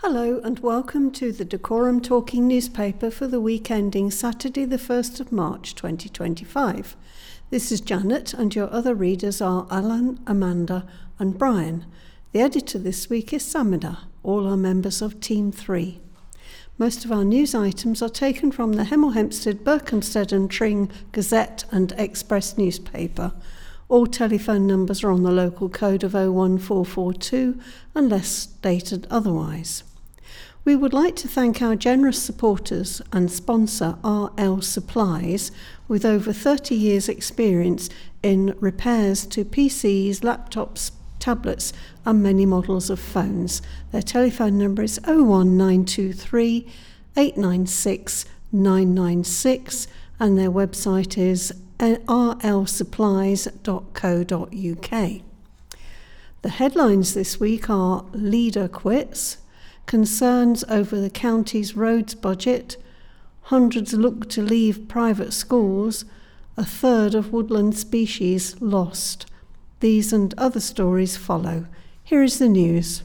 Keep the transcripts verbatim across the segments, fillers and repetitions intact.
Hello and welcome to the Dacorum Talking newspaper for the week ending Saturday the first of March twenty twenty-five. This is Janet and your other readers are Alan, Amanda and Brian. The editor this week is Samida. All are members of Team three. Most of our news items are taken from the Hemel Hempstead, Berkhamsted and Tring Gazette and Express newspaper. All telephone numbers are on the local code of oh one four four two unless stated otherwise. We would like to thank our generous supporters and sponsor R L Supplies with over thirty years experience in repairs to P Cs, laptops, tablets and many models of phones. Their telephone number is oh one nine two three eight nine six nine nine six and their website is r l supplies dot co dot u k. The headlines this week are Leader quits, concerns over the county's roads budget, hundreds look to leave private schools, a third of woodland species lost. These and other stories follow. Here is the news.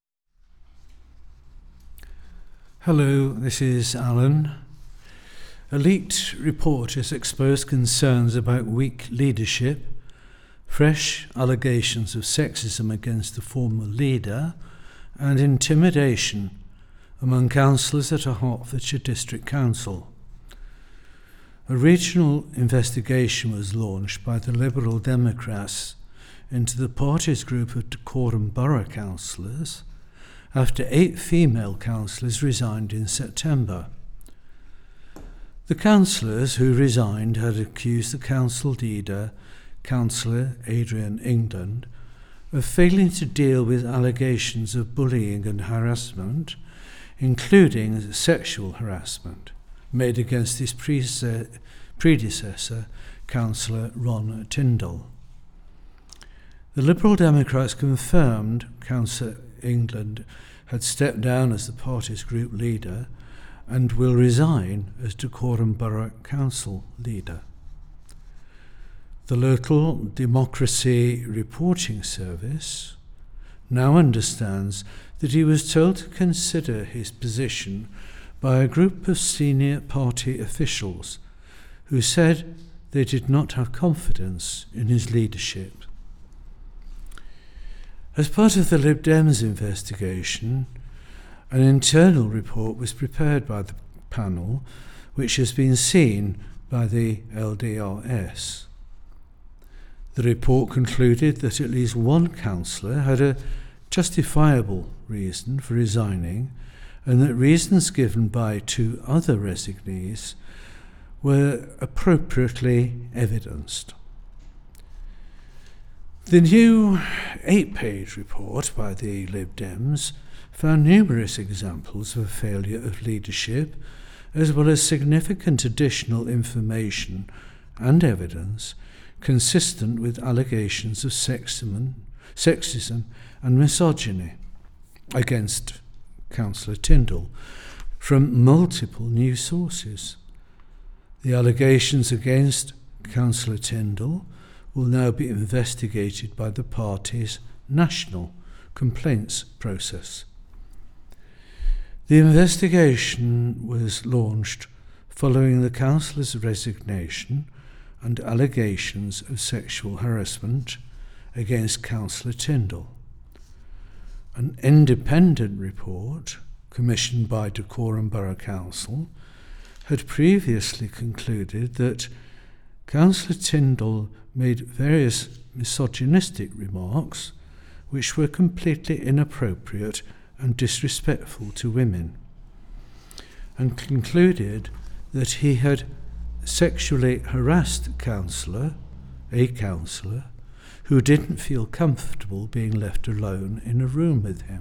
Hello, this is Alan. A leaked report has exposed concerns about weak leadership, fresh allegations of sexism against the former leader, and intimidation among councillors at a Hertfordshire District Council. A regional investigation was launched by the Liberal Democrats into the party's group of Dacorum Borough councillors after eight female councillors resigned in September. The councillors who resigned had accused the council leader, Councillor Adrian England, of failing to deal with allegations of bullying and harassment, including sexual harassment, made against his predecessor, Councillor Ron Tyndall. The Liberal Democrats confirmed Councillor England had stepped down as the party's group leader and will resign as Dacorum Borough Council leader. The local Democracy Reporting Service now understands that he was told to consider his position by a group of senior party officials who said they did not have confidence in his leadership. As part of the Lib Dems investigation, an internal report was prepared by the panel, which has been seen by the L D R S. The report concluded that at least one councillor had a justifiable reason for resigning and that reasons given by two other resignees were appropriately evidenced. The new eight-page report by the Lib Dems found numerous examples of failure of leadership, as well as significant additional information and evidence consistent with allegations of sexism, sexism and misogyny against Councillor Tyndall from multiple news sources. The allegations against Councillor Tyndall will now be investigated by the party's national complaints process. The investigation was launched following the councillor's resignation and allegations of sexual harassment against Councillor Tyndall. An independent report commissioned by Dacorum Borough Council had previously concluded that Councillor Tyndall made various misogynistic remarks which were completely inappropriate and disrespectful to women, and concluded that he had sexually harassed councillor, a councillor, who didn't feel comfortable being left alone in a room with him.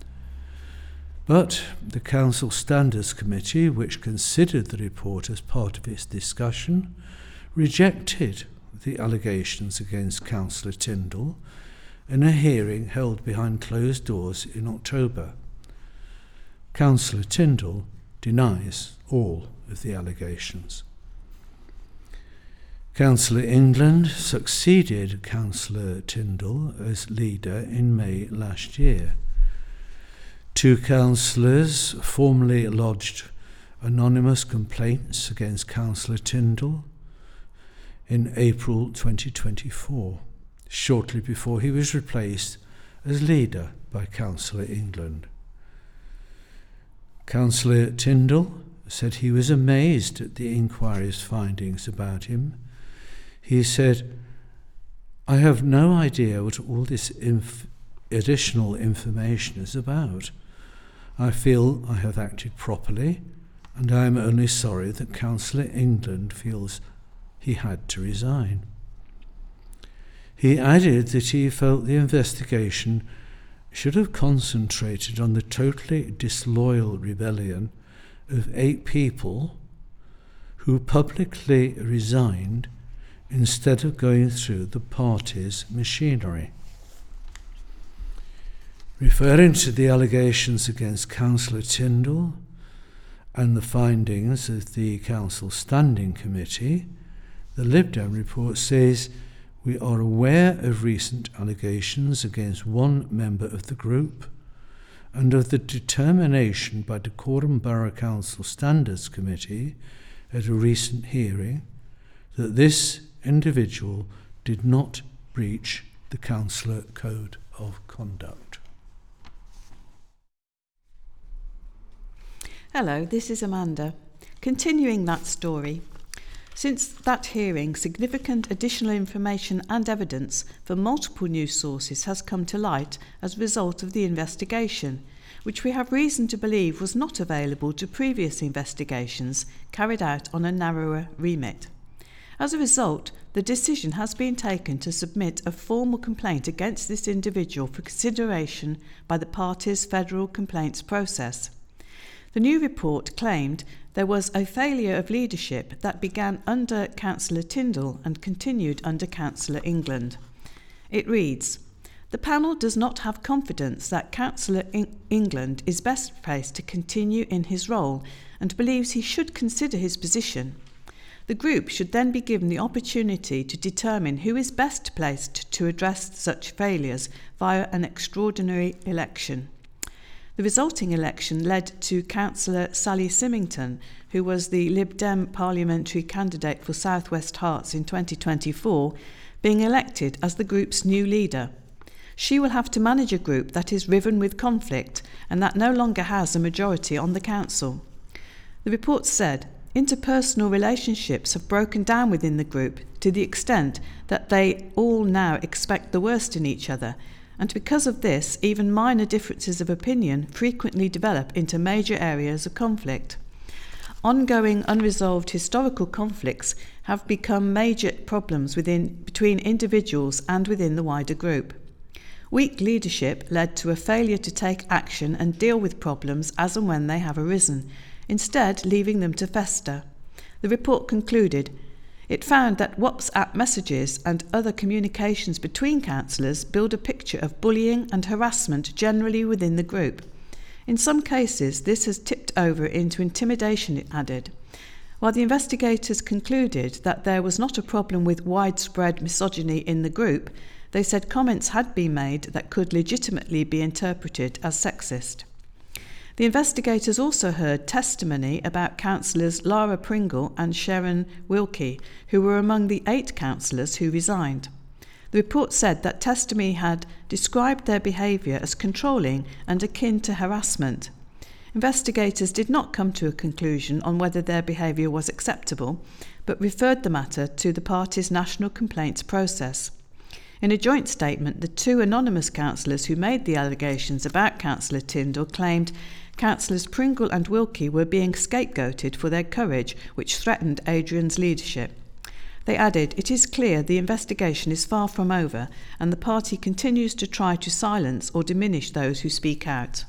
But the Council Standards Committee, which considered the report as part of its discussion, rejected the allegations against Councillor Tyndall in a hearing held behind closed doors in October. Councillor Tyndall denies all of the allegations. Councillor England succeeded Councillor Tyndall as leader in May last year. Two councillors formally lodged anonymous complaints against Councillor Tyndall in April twenty twenty-four, shortly before he was replaced as leader by Councillor England. Councillor Tyndall said he was amazed at the inquiry's findings about him. He said, "I have no idea what all this inf- additional information is about. I feel I have acted properly, and I am only sorry that Councillor England feels he had to resign." He added that he felt the investigation should have concentrated on the totally disloyal rebellion of eight people who publicly resigned instead of going through the party's machinery. Referring to the allegations against Councillor Tyndall and the findings of the Council Standing Committee, the Lib Dem report says, "We are aware of recent allegations against one member of the group and of the determination by Dacorum Borough Council Standards Committee at a recent hearing that this individual did not breach the Councillor Code of Conduct." Hello, this is Amanda. Continuing that story. Since that hearing, significant additional information and evidence from multiple news sources has come to light as a result of the investigation, which we have reason to believe was not available to previous investigations carried out on a narrower remit. As a result, the decision has been taken to submit a formal complaint against this individual for consideration by the party's federal complaints process. The new report claimed there was a failure of leadership that began under Councillor Tyndall and continued under Councillor England. It reads, "The panel does not have confidence that Councillor England is best placed to continue in his role and believes he should consider his position. The group should then be given the opportunity to determine who is best placed to address such failures via an extraordinary election." The resulting election led to Councillor Sally Symington, who was the Lib Dem parliamentary candidate for South West Herts in twenty twenty-four, being elected as the group's new leader. She will have to manage a group that is riven with conflict and that no longer has a majority on the council. The report said, interpersonal relationships have broken down within the group to the extent that they all now expect the worst in each other, and because of this, even minor differences of opinion frequently develop into major areas of conflict. Ongoing unresolved historical conflicts have become major problems within, between individuals and within the wider group. Weak leadership led to a failure to take action and deal with problems as and when they have arisen, instead leaving them to fester. The report concluded, it found that WhatsApp messages and other communications between councillors build a picture of bullying and harassment generally within the group. In some cases, this has tipped over into intimidation, it added. While the investigators concluded that there was not a problem with widespread misogyny in the group, they said comments had been made that could legitimately be interpreted as sexist. The investigators also heard testimony about councillors Lara Pringle and Sharon Wilkie, who were among the eight councillors who resigned. The report said that testimony had described their behaviour as controlling and akin to harassment. Investigators did not come to a conclusion on whether their behaviour was acceptable, but referred the matter to the party's national complaints process. In a joint statement, the two anonymous councillors who made the allegations about Councillor Tyndall claimed Councillors Pringle and Wilkie were being scapegoated for their courage, which threatened Adrian's leadership. They added, it is clear the investigation is far from over and the party continues to try to silence or diminish those who speak out.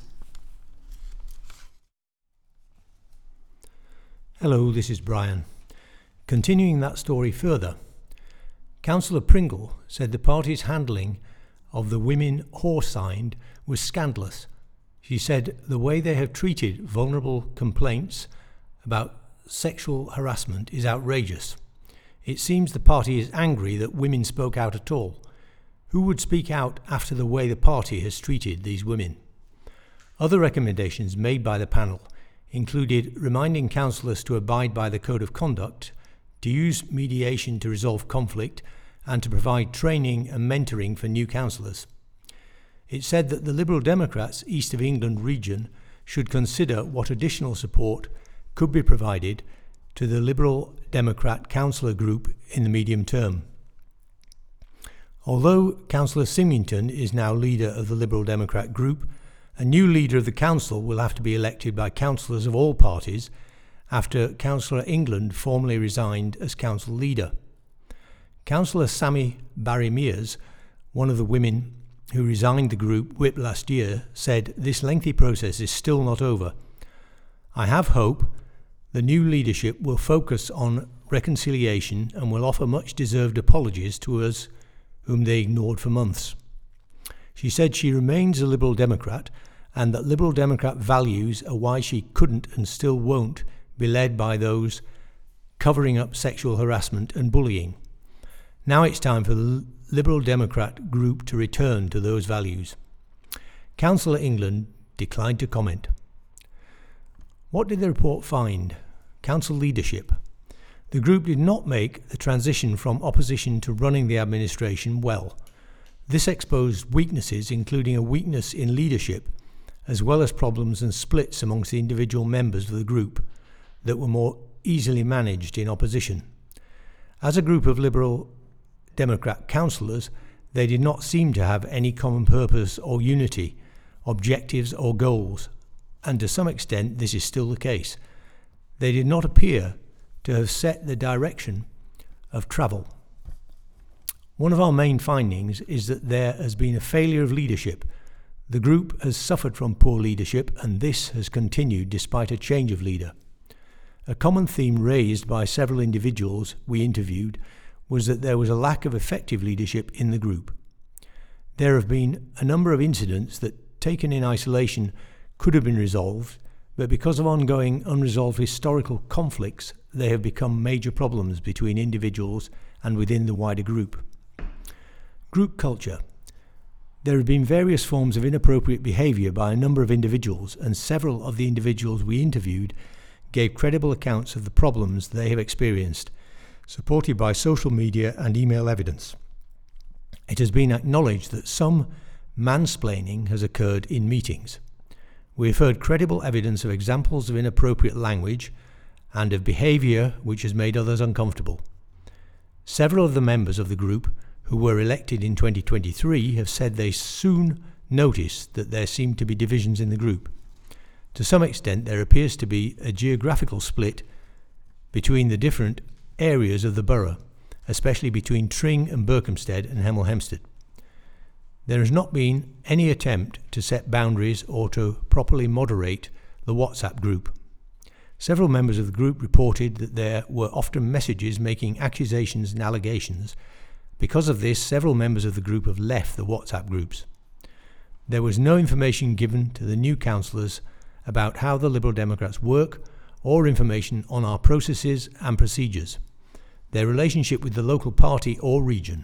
Hello, this is Brian. Continuing that story further, Councillor Pringle said the party's handling of the women whore-signed was scandalous. She said the way they have treated vulnerable complaints about sexual harassment is outrageous. It seems the party is angry that women spoke out at all. Who would speak out after the way the party has treated these women? Other recommendations made by the panel included reminding councillors to abide by the Code of Conduct, to use mediation to resolve conflict, and to provide training and mentoring for new councillors. It said that the Liberal Democrats East of England region should consider what additional support could be provided to the Liberal Democrat councillor group in the medium term. Although Councillor Symington is now leader of the Liberal Democrat group, a new leader of the council will have to be elected by councillors of all parties after Councillor England formally resigned as council leader. Councillor Sammy Barry Mears, one of the women who resigned the group whip last year, said this lengthy process is still not over. I have hope the new leadership will focus on reconciliation and will offer much deserved apologies to us whom they ignored for months. She said she remains a Liberal Democrat and that Liberal Democrat values are why she couldn't and still won't be led by those covering up sexual harassment and bullying. Now it's time for the Liberal Democrat group to return to those values. Councillor England declined to comment. What did the report find? Council leadership. The group did not make the transition from opposition to running the administration well. This exposed weaknesses, including a weakness in leadership, as well as problems and splits amongst the individual members of the group that were more easily managed in opposition. As a group of Liberal Democrat councillors, they did not seem to have any common purpose or unity, objectives or goals, and to some extent this is still the case. They did not appear to have set the direction of travel. One of our main findings is that there has been a failure of leadership. The group has suffered from poor leadership, and this has continued despite a change of leader. A common theme raised by several individuals we interviewed was that there was a lack of effective leadership in the group. There have been a number of incidents that, taken in isolation, could have been resolved, but because of ongoing unresolved historical conflicts, they have become major problems between individuals and within the wider group. Group culture. There have been various forms of inappropriate behaviour by a number of individuals, and several of the individuals we interviewed gave credible accounts of the problems they have experienced, supported by social media and email evidence. It has been acknowledged that some mansplaining has occurred in meetings. We have heard credible evidence of examples of inappropriate language and of behaviour which has made others uncomfortable. Several of the members of the group who were elected in twenty twenty-three have said they soon noticed that there seemed to be divisions in the group. To some extent, there appears to be a geographical split between the different areas of the borough, especially between Tring and Berkhamsted and Hemel Hempstead. There has not been any attempt to set boundaries or to properly moderate the WhatsApp group. Several members of the group reported that there were often messages making accusations and allegations. Because of this, several members of the group have left the WhatsApp groups. There was no information given to the new councillors about how the Liberal Democrats work or information on our processes and procedures, their relationship with the local party or region.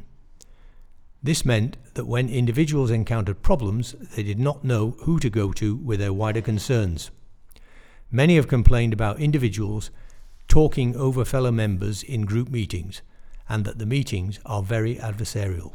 This meant that when individuals encountered problems, they did not know who to go to with their wider concerns. Many have complained about individuals talking over fellow members in group meetings, and that the meetings are very adversarial.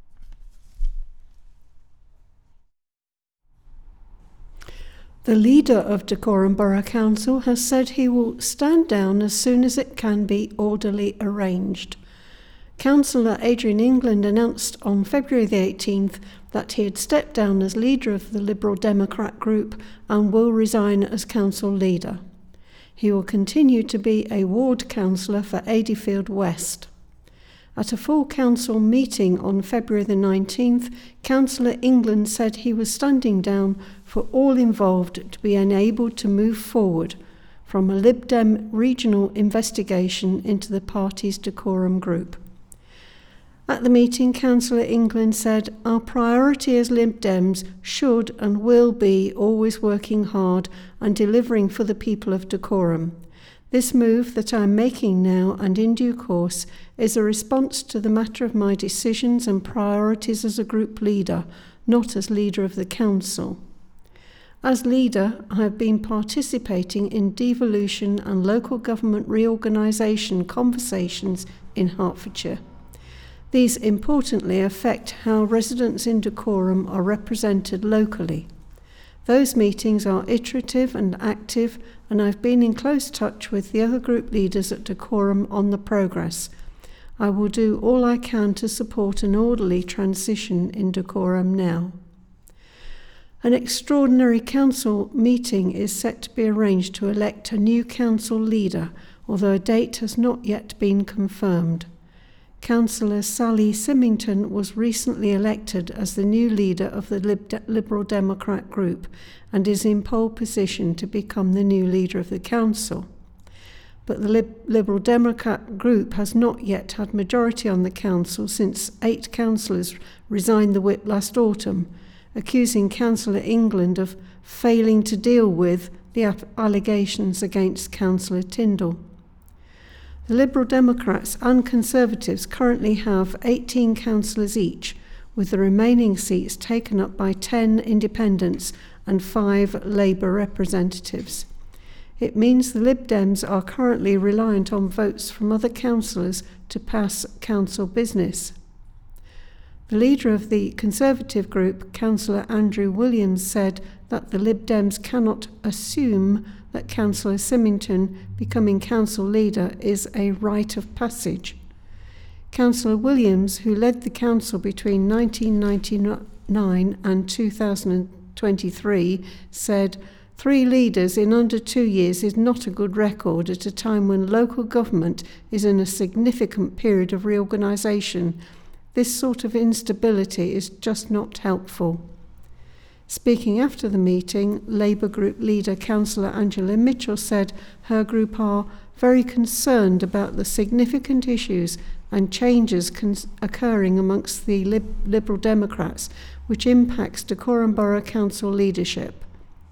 The leader of Dacorum Borough Council has said he will stand down as soon as it can be orderly arranged. Councillor Adrian England announced on February the eighteenth that he had stepped down as leader of the Liberal Democrat group and will resign as council leader. He will continue to be a ward councillor for Adeyfield West. At a full council meeting on February the nineteenth, Councillor England said he was standing down for all involved to be enabled to move forward from a Lib Dem regional investigation into the party's Dacorum group. At the meeting, Councillor England said, "Our priority as Lib Dems should and will be always working hard and delivering for the people of Dacorum. This move that I'm making now and in due course is a response to the matter of my decisions and priorities as a group leader, not as leader of the council. As leader, I have been participating in devolution and local government reorganisation conversations in Hertfordshire. These importantly affect how residents in Dacorum are represented locally. Those meetings are iterative and active, and I've been in close touch with the other group leaders at Dacorum on the progress. I will do all I can to support an orderly transition in Dacorum now. An extraordinary council meeting is set to be arranged to elect a new council leader, although a date has not yet been confirmed. Councillor Sally Symington was recently elected as the new leader of the Lib- Liberal Democrat group and is in pole position to become the new leader of the council. But the Lib- Liberal Democrat group has not yet had majority on the council since eight councillors resigned the whip last autumn, accusing Councillor England of failing to deal with the allegations against Councillor Tyndall. The Liberal Democrats and Conservatives currently have eighteen councillors each, with the remaining seats taken up by ten independents and five Labour representatives. It means the Lib Dems are currently reliant on votes from other councillors to pass council business. The leader of the Conservative group, Councillor Andrew Williams, said that the Lib Dems cannot assume that Councillor Symington becoming council leader is a rite of passage. Councillor Williams, who led the council between nineteen ninety-nine and two thousand twenty-three, said, "Three leaders in under two years is not a good record at a time when local government is in a significant period of reorganisation. This sort of instability is just not helpful." Speaking after the meeting, Labour group leader Councillor Angela Mitchell said her group are very concerned about the significant issues and changes con- occurring amongst the Lib- Liberal Democrats, which impacts Dacorum Borough Council leadership.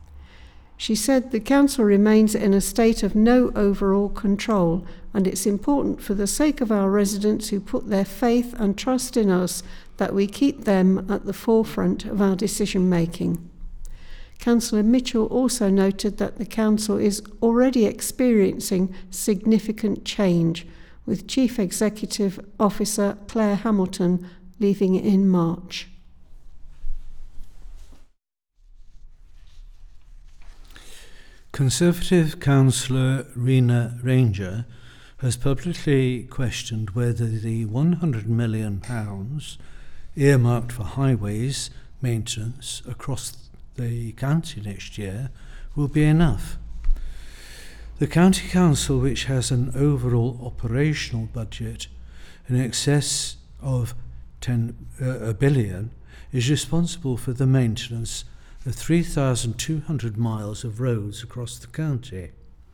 She said the council remains in a state of no overall control, and it's important for the sake of our residents who put their faith and trust in us that we keep them at the forefront of our decision making. Councillor Mitchell also noted that the council is already experiencing significant change, with Chief Executive Officer Claire Hamilton leaving in March. Conservative councillor Rena Ranger has publicly questioned whether the one hundred million pounds earmarked for highways maintenance across the county next year will be enough. The county council, which has an overall operational budget in excess of ten, uh, a billion, is responsible for the maintenance of three thousand two hundred miles of roads across the county.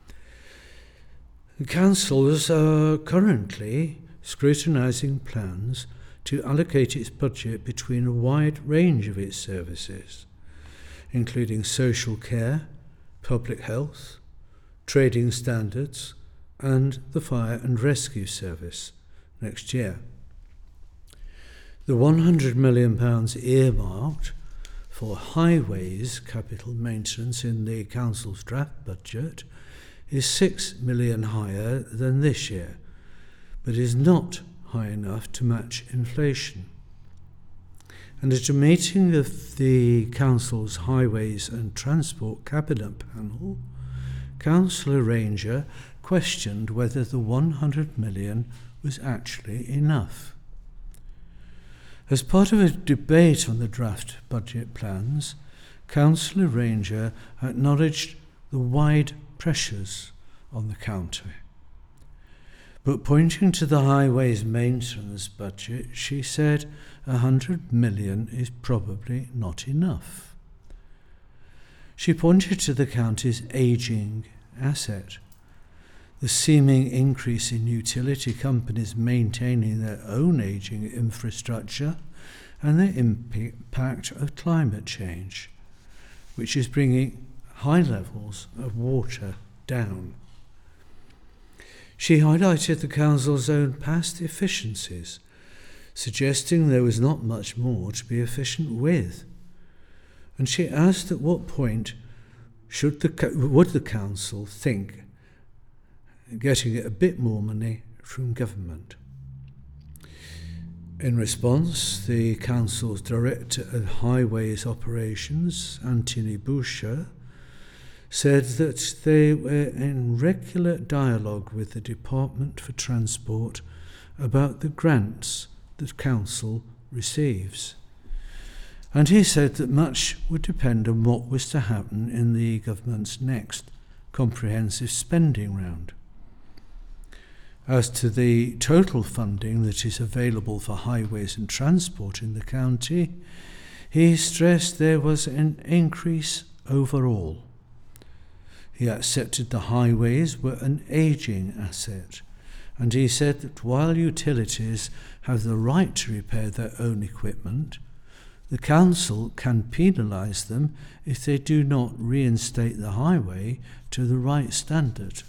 The councils are currently scrutinising plans to allocate its budget between a wide range of its services, including social care, public health, trading standards, and the fire and rescue service next year. The one hundred million pounds earmarked for highways capital maintenance in the council's draft budget is six million higher than this year, but is not high enough to match inflation. And at a meeting of the council's Highways and Transport Cabinet panel, Councillor Ranger questioned whether the one hundred million was actually enough. As part of a debate on the draft budget plans, Councillor Ranger acknowledged the wide pressures on the county. But pointing to the highways maintenance budget, she said one hundred million is probably not enough. She pointed to the county's ageing asset, the seeming increase in utility companies maintaining their own ageing infrastructure, and the impact of climate change, which is bringing high levels of water down. She highlighted the council's own past efficiencies, suggesting there was not much more to be efficient with. And she asked at what point should the would the council think getting a bit more money from government? In response, the council's Director of Highways Operations, Anthony Boucher, said that they were in regular dialogue with the Department for Transport about the grants that council receives. And he said that much would depend on what was to happen in the government's next comprehensive spending round. As to the total funding that is available for highways and transport in the county, he stressed there was an increase overall. He accepted the highways were an ageing asset, and he said that while utilities have the right to repair their own equipment, the council can penalise them if they do not reinstate the highway to the right standard.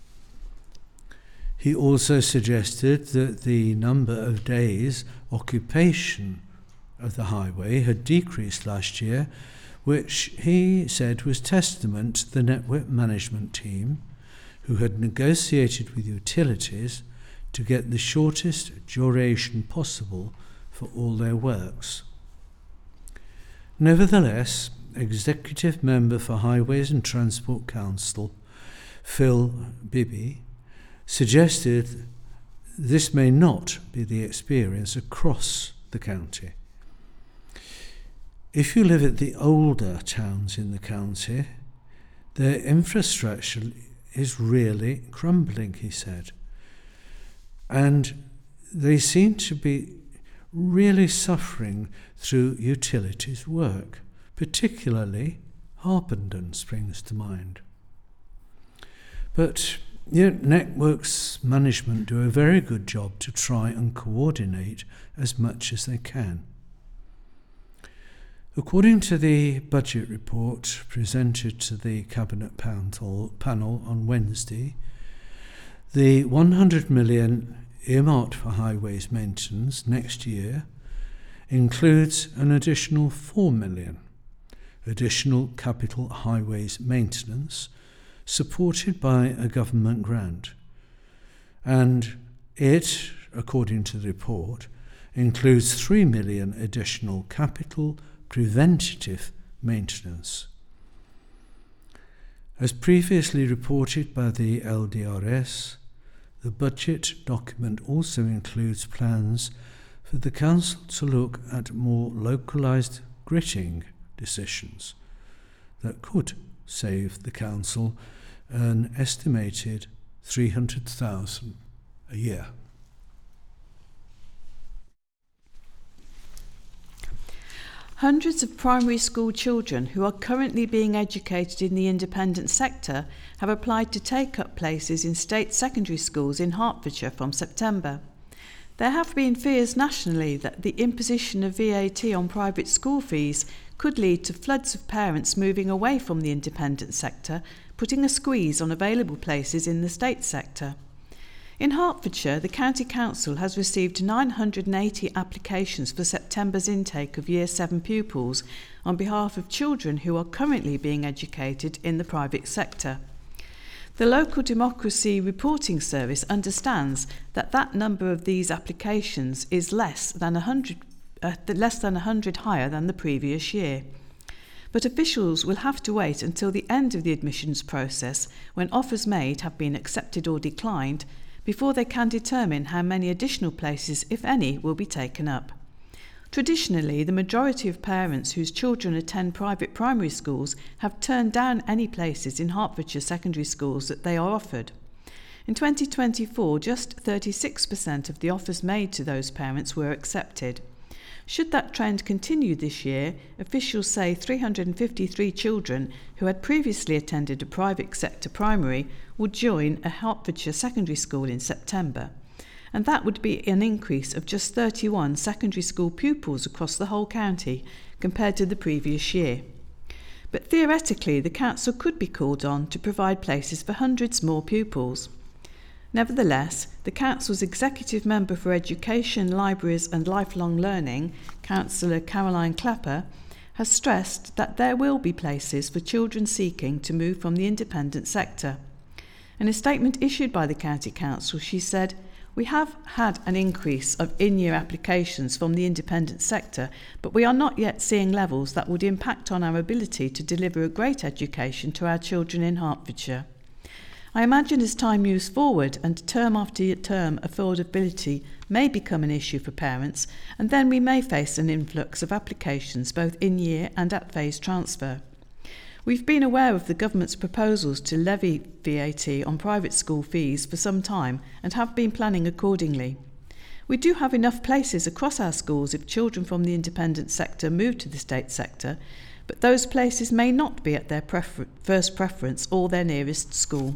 He also suggested that the number of days occupation of the highway had decreased last year, which he said was testament to the network management team, who had negotiated with utilities to get the shortest duration possible for all their works. Nevertheless, Executive Member for Highways and Transport Council, Phil Bibby, suggested this may not be the experience across the county. If you live at the older towns in the county, their infrastructure is really crumbling, he said. And they seem to be really suffering through utilities work, particularly Harpenden springs to mind. But yet networks management do a very good job to try and coordinate as much as they can. According to the budget report presented to the Cabinet panel on Wednesday, the one hundred million earmarked for highways maintenance next year includes an additional four million additional capital highways maintenance supported by a government grant. And it, according to the report, includes three million additional capital preventative maintenance. As previously reported by the L D R S, the budget document also includes plans for the Council to look at more localised gritting decisions that could save the Council an estimated three hundred thousand dollars a year. Hundreds of primary school children who are currently being educated in the independent sector have applied to take up places in state secondary schools in Hertfordshire from September. There have been fears nationally that the imposition of V A T on private school fees could lead to floods of parents moving away from the independent sector, putting a squeeze on available places in the state sector. In Hertfordshire, the County Council has received nine hundred eighty applications for September's intake of Year seven pupils on behalf of children who are currently being educated in the private sector. The Local Democracy Reporting Service understands that that number of these applications is less than one hundred, uh, less than one hundred higher than the previous year. But officials will have to wait until the end of the admissions process, when offers made have been accepted or declined, before they can determine how many additional places, if any, will be taken up. Traditionally, the majority of parents whose children attend private primary schools have turned down any places in Hertfordshire secondary schools that they are offered. In twenty twenty-four, just thirty-six percent of the offers made to those parents were accepted. Should that trend continue this year, officials say three hundred fifty-three children who had previously attended a private sector primary would join a Hertfordshire secondary school in September. And that would be an increase of just thirty-one secondary school pupils across the whole county compared to the previous year. But theoretically, the council could be called on to provide places for hundreds more pupils. Nevertheless, the Council's Executive Member for Education, Libraries and Lifelong Learning, Councillor Caroline Clapper, has stressed that there will be places for children seeking to move from the independent sector. In a statement issued by the County Council, she said, "We have had an increase of in-year applications from the independent sector, but we are not yet seeing levels that would impact on our ability to deliver a great education to our children in Hertfordshire. I imagine as time moves forward and term after term affordability may become an issue for parents, and then we may face an influx of applications both in-year and at phase transfer. We've been aware of the government's proposals to levy V A T on private school fees for some time and have been planning accordingly. We do have enough places across our schools if children from the independent sector move to the state sector, but those places may not be at their prefer- first preference or their nearest school."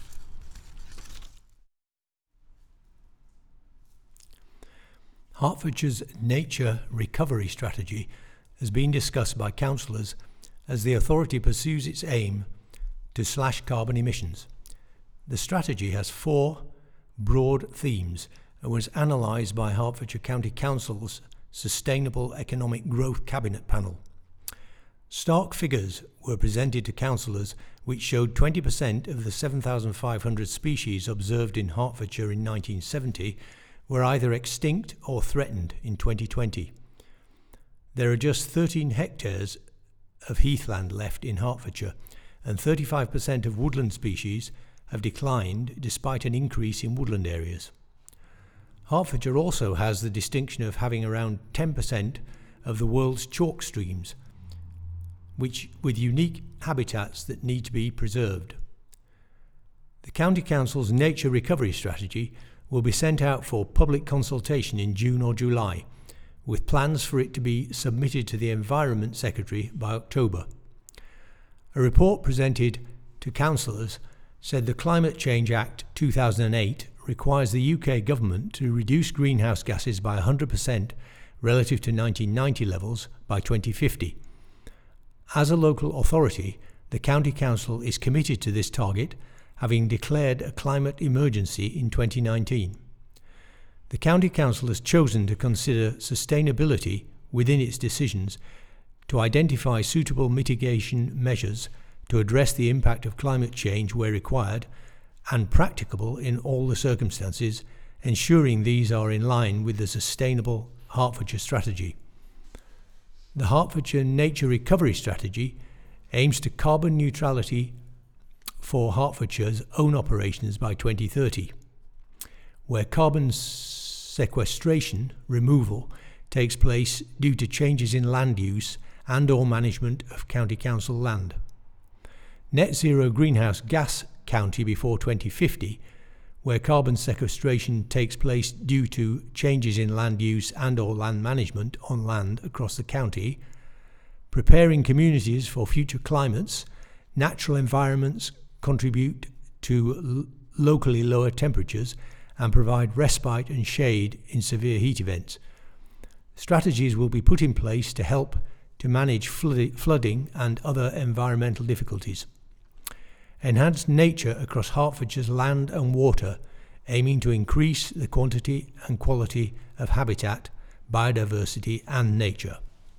Hertfordshire's nature recovery strategy has been discussed by councillors as the authority pursues its aim to slash carbon emissions. The strategy has four broad themes and was analysed by Hertfordshire County Council's Sustainable Economic Growth Cabinet panel. Stark figures were presented to councillors which showed twenty percent of the seven thousand five hundred species observed in Hertfordshire in nineteen seventy were either extinct or threatened in twenty twenty. There are just thirteen hectares of heathland left in Hertfordshire, and thirty-five percent of woodland species have declined despite an increase in woodland areas. Hertfordshire also has the distinction of having around ten percent of the world's chalk streams, which with unique habitats that need to be preserved. The County Council's Nature Recovery Strategy will be sent out for public consultation in June or July, with plans for it to be submitted to the Environment Secretary by October. A report presented to councillors said the Climate Change Act two thousand eight requires the U K government to reduce greenhouse gases by one hundred percent relative to nineteen ninety levels by twenty fifty. As a local authority, the County Council is committed to this target, having declared a climate emergency in twenty nineteen. The County Council has chosen to consider sustainability within its decisions to identify suitable mitigation measures to address the impact of climate change where required and practicable in all the circumstances, ensuring these are in line with the Sustainable Hertfordshire Strategy. The Hertfordshire Nature Recovery Strategy aims to carbon neutrality for Hertfordshire's own operations by twenty thirty, where carbon sequestration removal takes place due to changes in land use and or management of county council land. Net zero greenhouse gas county before twenty fifty, where carbon sequestration takes place due to changes in land use and or land management on land across the county, preparing communities for future climates, natural environments contribute to l- locally lower temperatures and provide respite and shade in severe heat events. Strategies will be put in place to help to manage flood- flooding and other environmental difficulties. Enhance nature across Hertfordshire's land and water, aiming to increase the quantity and quality of habitat, biodiversity and nature.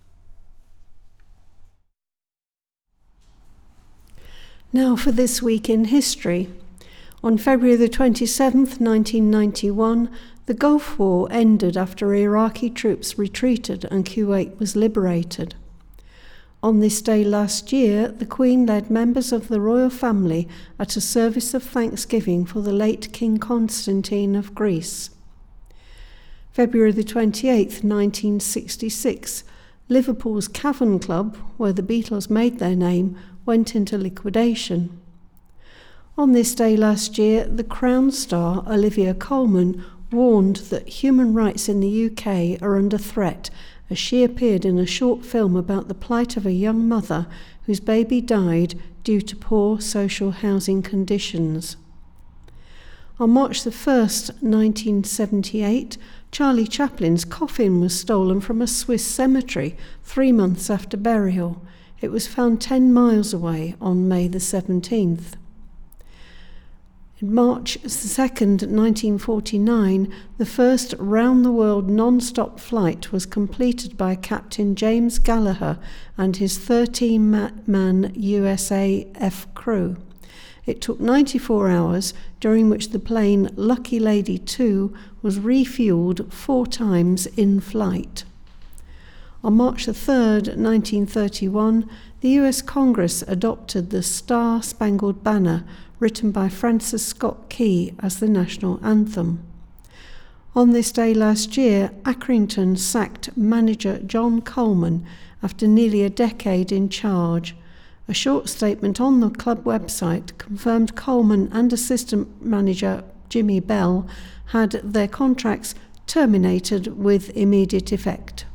Now for this week in history. On February the twenty-seventh, nineteen ninety-one, the Gulf War ended after Iraqi troops retreated and Kuwait was liberated. On this day last year, the Queen led members of the royal family at a service of thanksgiving for the late King Constantine of Greece. February the twenty-eighth, nineteen sixty-six, Liverpool's Cavern Club, where the Beatles made their name, went into liquidation. On this day last year, the Crown star Olivia Colman warned that human rights in the U K are under threat as she appeared in a short film about the plight of a young mother whose baby died due to poor social housing conditions. On March the first, nineteen seventy-eight, Charlie Chaplin's coffin was stolen from a Swiss cemetery three months after burial. It was found ten miles away on May the seventeenth. In March second, nineteen forty-nine, the first round-the-world non-stop flight was completed by Captain James Gallagher and his thirteen-man U S A F crew. It took ninety-four hours, during which the plane Lucky Lady two was refueled four times in flight. On March the third, nineteen thirty-one, the U S Congress adopted the Star-Spangled Banner, written by Francis Scott Key, as the national anthem. On this day last year, Accrington sacked manager John Coleman after nearly a decade in charge. A short statement on the club website confirmed Coleman and assistant manager Jimmy Bell had their contracts terminated with immediate effect.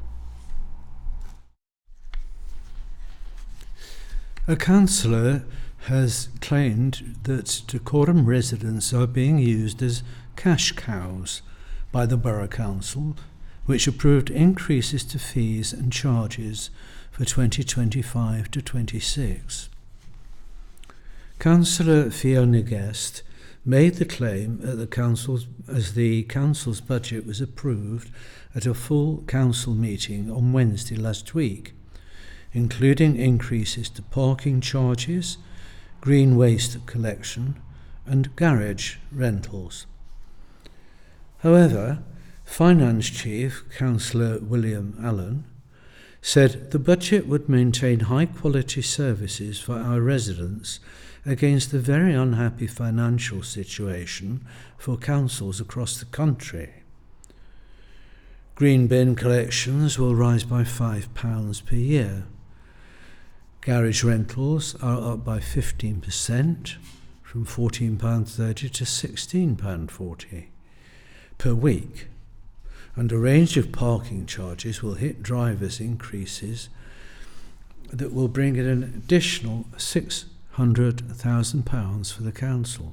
A councillor has claimed that Dacorum residents are being used as cash cows by the Borough Council, which approved increases to fees and charges for twenty twenty-five to twenty-six. Councillor Fiona Guest made the claim at the council's, as the council's budget was approved at a full council meeting on Wednesday last week, including increases to parking charges, green waste collection, and garage rentals. However, Finance Chief Councillor William Allen said the budget would maintain high-quality services for our residents against the very unhappy financial situation for councils across the country. Green bin collections will rise by five pounds per year. Garage rentals are up by fifteen percent, from fourteen pounds thirty to sixteen pounds forty per week, and a range of parking charges will hit drivers' increases that will bring in an additional six hundred thousand pounds for the council.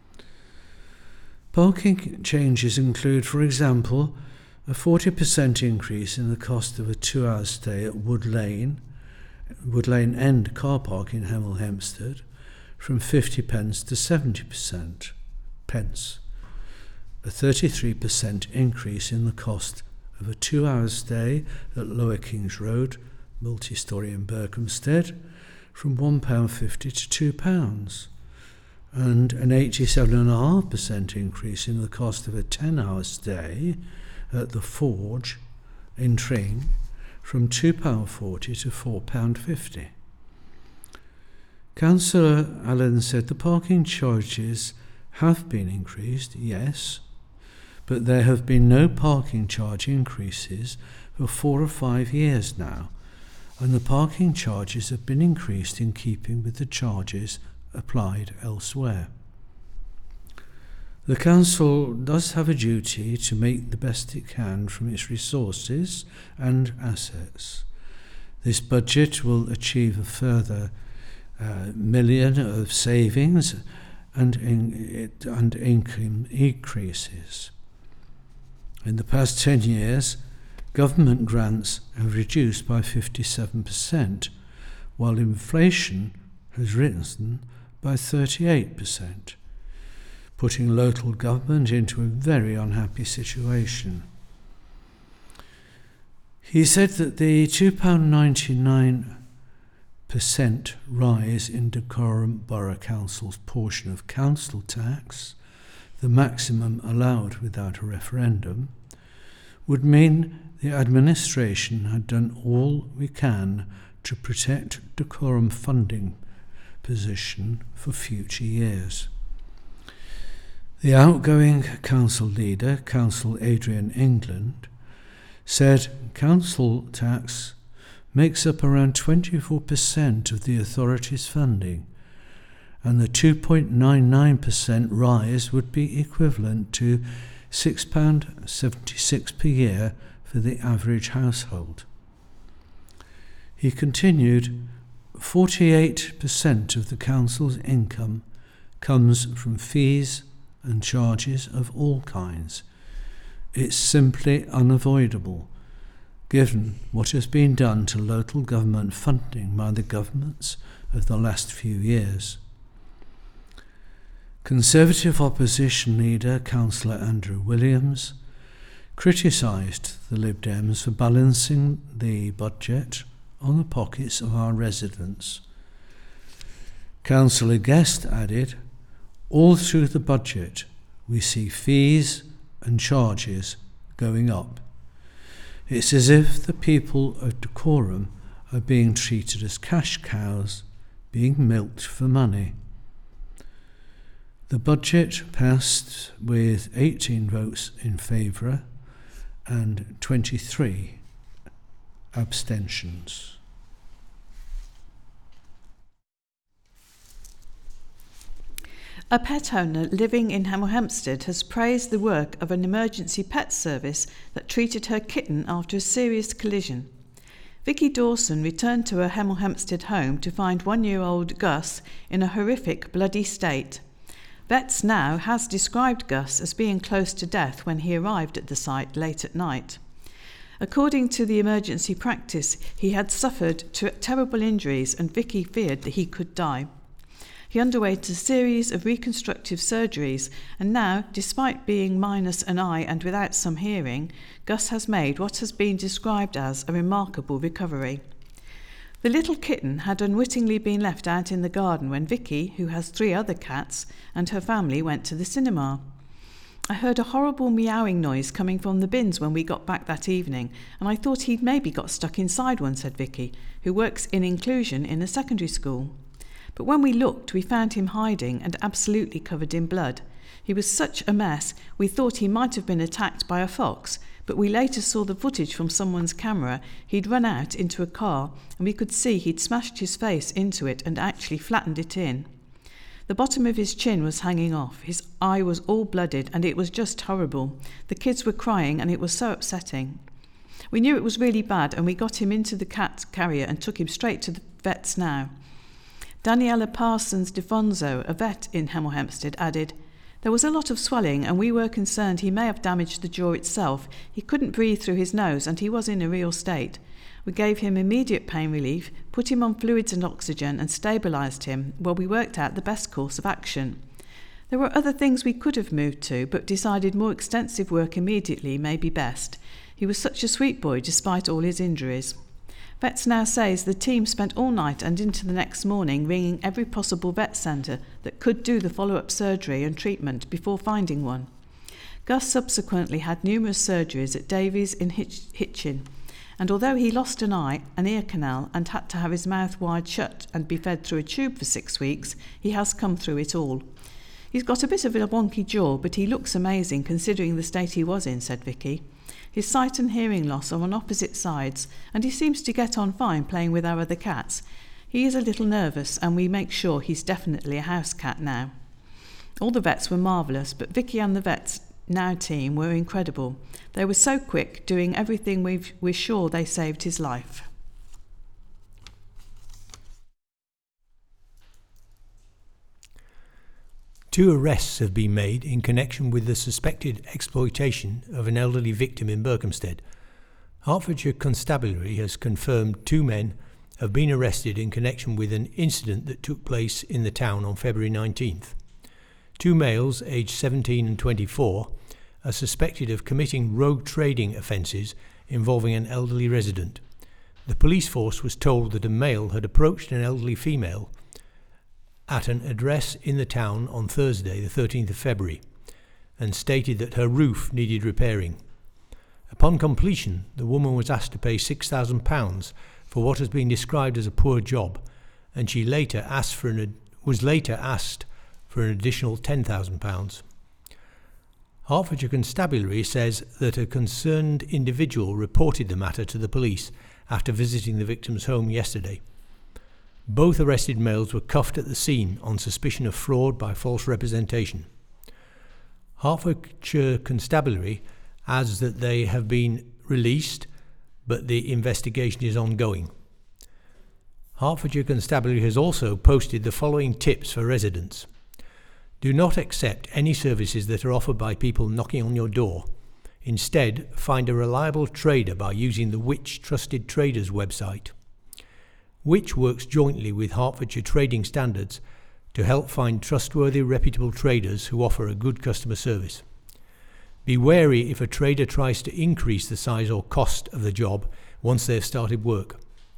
Parking changes include, for example, a forty percent increase in the cost of a two-hour stay at Wood Lane, Wood Lane End car park in Hemel Hempstead, from fifty pence to seventy percent pence. A thirty-three percent increase in the cost of a two-hour stay at Lower Kings Road, multi-storey in Berkhamsted, from one pound fifty to two pounds. And an eighty-seven point five percent increase in the cost of a ten-hour stay at the Forge in Tring, from two pounds forty to four pounds fifty. Councillor Allen said the parking charges have been increased, yes, but there have been no parking charge increases for four or five years now, and the parking charges have been increased in keeping with the charges applied elsewhere. The council does have a duty to make the best it can from its resources and assets. This budget will achieve a further uh, million of savings and, in, and income increases. In the past ten years, government grants have reduced by fifty-seven percent, while inflation has risen by thirty-eight percent. Putting local government into a very unhappy situation. He said that the two pounds ninety-nine percent rise in Dacorum Borough Council's portion of council tax, the maximum allowed without a referendum, would mean the administration had done all we can to protect Dacorum funding position for future years. The outgoing council leader, Councillor Adrian England, said council tax makes up around twenty-four percent of the authority's funding, and the two point nine nine percent rise would be equivalent to six pounds seventy-six per year for the average household. He continued, forty-eight percent of the council's income comes from fees and charges of all kinds. It's simply unavoidable, given what has been done to local government funding by the governments of the last few years. Conservative opposition leader Councillor Andrew Williams criticised the Lib Dems for balancing the budget on the pockets of our residents. Councillor Guest added, "All through the budget we see fees and charges going up. It's as if the people of Dacorum are being treated as cash cows, being milked for money." The budget passed with eighteen votes in favour and twenty-three abstentions. A pet owner living in Hemel Hempstead has praised the work of an emergency pet service that treated her kitten after a serious collision. Vicky Dawson returned to her Hemel Hempstead home to find one-year-old Gus in a horrific bloody state. Vets Now has described Gus as being close to death when he arrived at the site late at night. According to the emergency practice, he had suffered ter- terrible injuries and Vicky feared that he could die. He underwent a series of reconstructive surgeries and now, despite being minus an eye and without some hearing, Gus has made what has been described as a remarkable recovery. The little kitten had unwittingly been left out in the garden when Vicky, who has three other cats, and her family went to the cinema. "I heard a horrible meowing noise coming from the bins when we got back that evening, and I thought he'd maybe got stuck inside one," said Vicky, who works in inclusion in a secondary school. "But when we looked, we found him hiding and absolutely covered in blood. He was such a mess, we thought he might have been attacked by a fox, but we later saw the footage from someone's camera. He'd run out into a car, and we could see he'd smashed his face into it and actually flattened it in. The bottom of his chin was hanging off, his eye was all blooded, and it was just horrible. The kids were crying, and it was so upsetting. We knew it was really bad, and we got him into the cat carrier and took him straight to the Vets Now." Daniela Parsons DeFonso, a vet in Hemel Hempstead, added, "There was a lot of swelling and we were concerned he may have damaged the jaw itself. He couldn't breathe through his nose and he was in a real state. We gave him immediate pain relief, put him on fluids and oxygen and stabilised him while we worked out the best course of action. There were other things we could have moved to but decided more extensive work immediately may be best. He was such a sweet boy despite all his injuries." Vets Now says the team spent all night and into the next morning ringing every possible vet centre that could do the follow-up surgery and treatment before finding one. Gus subsequently had numerous surgeries at Davies in Hitch- Hitchin, and although he lost an eye, an ear canal, and had to have his mouth wide shut and be fed through a tube for six weeks, he has come through it all. "He's got a bit of a wonky jaw, but he looks amazing considering the state he was in," said Vicky. "His sight and hearing loss are on opposite sides, and he seems to get on fine playing with our other cats. He is a little nervous, and we make sure he's definitely a house cat now." All the vets were marvellous, but Vicky and the Vets Now team were incredible. They were so quick, doing everything we've, we're sure they saved his life. Two arrests have been made in connection with the suspected exploitation of an elderly victim in Berkhamsted. Hertfordshire Constabulary has confirmed two men have been arrested in connection with an incident that took place in the town on February nineteenth. Two males, aged seventeen and twenty-four, are suspected of committing rogue trading offences involving an elderly resident. The police force was told that a male had approached an elderly female at an address in the town on Thursday, the thirteenth of February, and stated that her roof needed repairing. Upon completion, the woman was asked to pay six thousand pounds for what has been described as a poor job, and she later asked for an, was later asked for an additional ten thousand pounds. Hertfordshire Constabulary says that a concerned individual reported the matter to the police after visiting the victim's home yesterday. Both arrested males were cuffed at the scene on suspicion of fraud by false representation. Hertfordshire Constabulary adds that they have been released, but the investigation is ongoing. Hertfordshire Constabulary has also posted the following tips for residents. Do not accept any services that are offered by people knocking on your door. Instead, find a reliable trader by using the Which Trusted Traders website. Which works jointly with Hertfordshire Trading Standards to help find trustworthy, reputable traders who offer a good customer service. Be wary if a trader tries to increase the size or cost of the job once they've started work.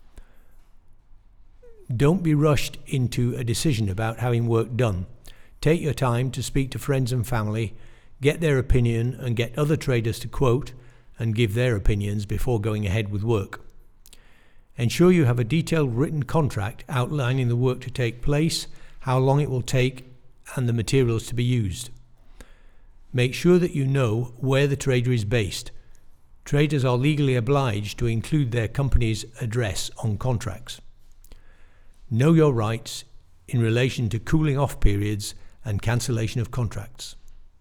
Don't be rushed into a decision about having work done. Take your time to speak to friends and family, get their opinion and get other traders to quote and give their opinions before going ahead with work. Ensure you have a detailed written contract outlining the work to take place, how long it will take and the materials to be used. Make sure that you know where the trader is based. Traders are legally obliged to include their company's address on contracts. Know your rights in relation to cooling off periods and cancellation of contracts.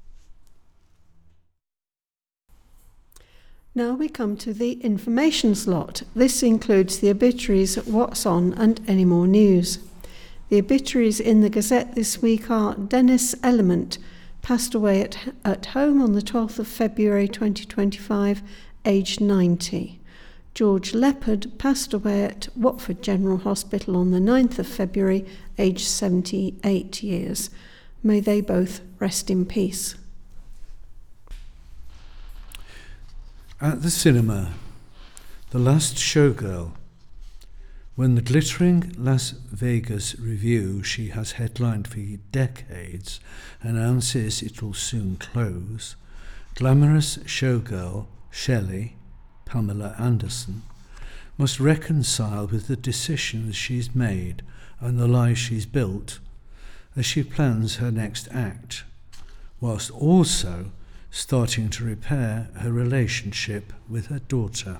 Now we come to the information slot. This includes the obituaries, what's on and any more news. The obituaries in the Gazette this week are Dennis Element, passed away at, at home on the twelfth of February twenty twenty-five, aged ninety. George Leopard passed away at Watford General Hospital on the ninth of February, aged seventy-eight years. May they both rest in peace. At the cinema, The Last Showgirl. When the glittering Las Vegas review she has headlined for decades announces it will soon close, glamorous showgirl Shelley, Pamela Anderson, must reconcile with the decisions she's made and the life she's built as she plans her next act, whilst also starting to repair her relationship with her daughter.